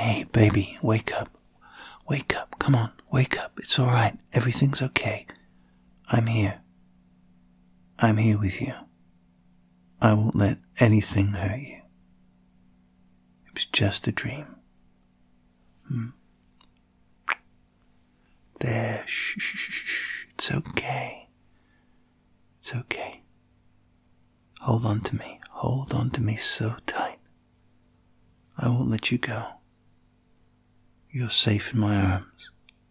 Hey, baby, wake up. Wake up, come on, wake up. It's all right. Everything's okay. I'm here. I'm here with you. I won't let anything hurt you. It was just a dream. There, shh, shh, shh, shh. It's okay. It's okay. Hold on to me. Hold on to me so tight. I won't let you go. You're safe in my arms.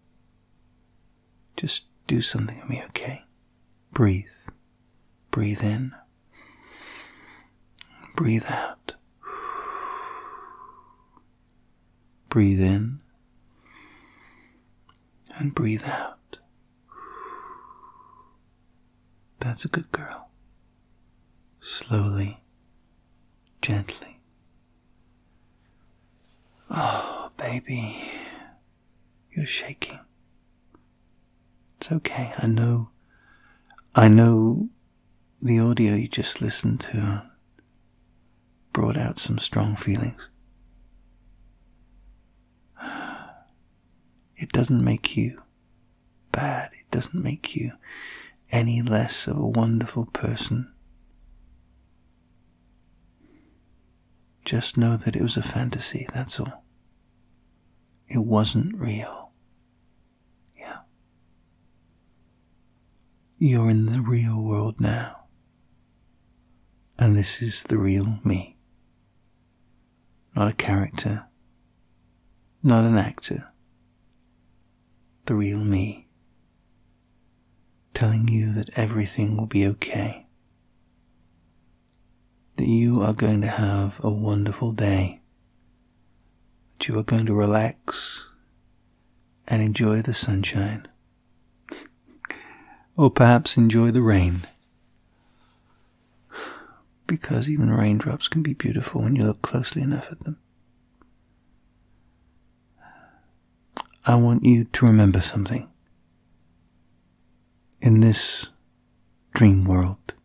Just do something for me, okay? Breathe. Breathe in. Breathe out. Breathe in. And breathe out. That's a good girl. Slowly, gently. Oh, baby, you're shaking. It's okay. I know the audio you just listened to brought out some strong feelings. It doesn't make you bad. It doesn't make you any less of a wonderful person. Just know that it was a fantasy, that's all. It wasn't real. Yeah. You're in the real world now. And this is the real me. Not a character. Not an actor. The real me. Telling you that everything will be okay. That you are going to have a wonderful day. That you are going to relax and enjoy the sunshine. Or perhaps enjoy the rain. Because even raindrops can be beautiful when you look closely enough at them. I want you to remember something. In this dream world,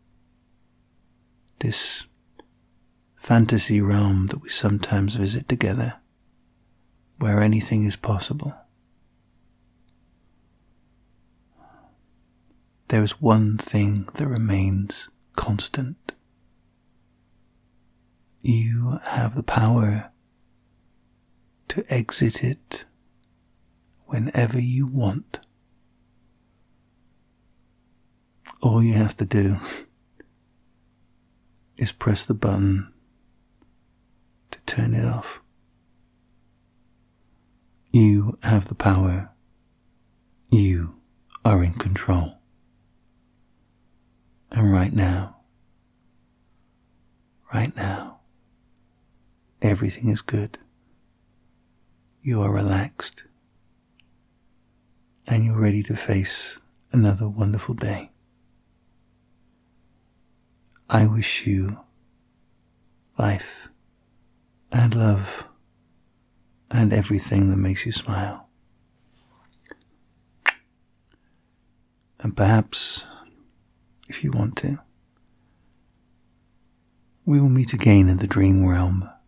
this fantasy realm that we sometimes visit together, where anything is possible, there is one thing that remains constant. You have the power to exit it whenever you want. All you have to do is press the button to turn it off. You have the power. You are in control. And right now, everything is good. You are relaxed. And you're ready to face another wonderful day. I wish you life and love and everything that makes you smile. And perhaps, if you want to, we will meet again in the dream realm